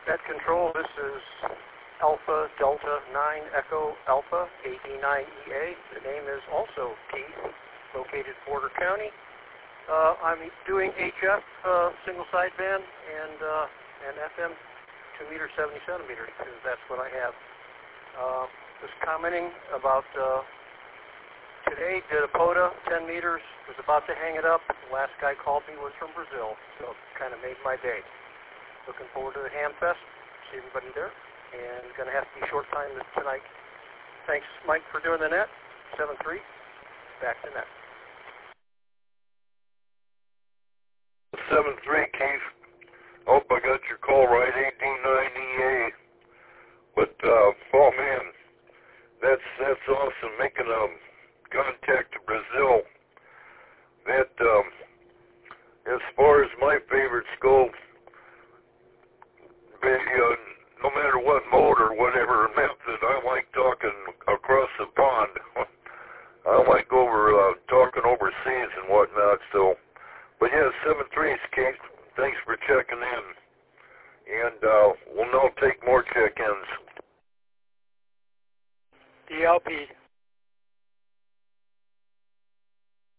At control, this is Alpha Delta 9 Echo Alpha AD9EA. The name is also Keith, located Porter County. I'm doing HF single sideband and FM 2 meters 70 centimeters because that's what I have. Just commenting about today, did a POTA 10 meters, was about to hang it up. The last guy called me was from Brazil, so it kind of made my day. Looking forward to the Ham Fest. See everybody there. And going to have to be short time tonight. Thanks, Mike, for doing the net. 7-3. Back to net. 7-3, Keith. Hope I got your call right. AD9EA. But, oh man, that's awesome. Making contact to Brazil. That, as far as my favorites go, no matter what mode or whatever method, I like talking across the pond. I like talking overseas and whatnot. So, but yeah, 7-3, Keith. Thanks for checking in, and we'll now take more check-ins. DLP